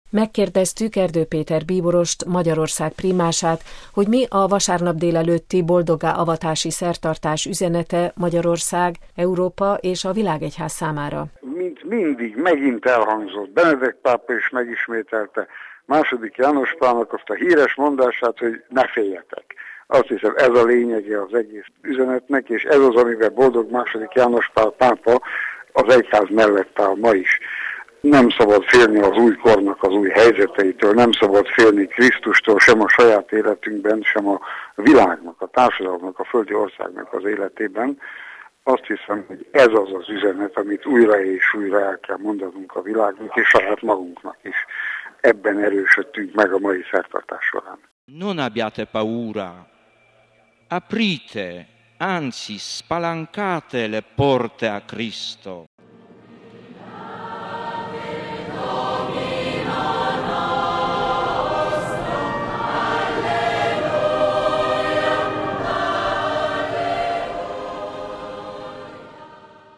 Megkérdeztük Erdő Péter bíborost, Magyarország prímását, hogy mi a vasárnap délelőtti boldoggá avatási szertartás üzenete Magyarország, Európa és a világegyház számára. Mint mindig megint elhangzott, Benedek pápa is megismételte II. János Pálnak azt a híres mondását, hogy ne féljetek. Azt hiszem, ez a lényege az egész üzenetnek, és ez az, amivel boldog II. János Pál pápa az egyház mellett áll ma is. Nem szabad félni az új kornak az új helyzeteitől, nem szabad félni Krisztustól sem a saját életünkben, sem a világnak, a társadalomnak, a földi országnak az életében. Azt hiszem, hogy ez az az üzenet, amit újra és újra el kell mondanunk a világnak, és saját magunknak is. Ebben erősödtünk meg a mai szertartás során. Non abbiate paura, aprite, anzi spalancate le porte a Cristo.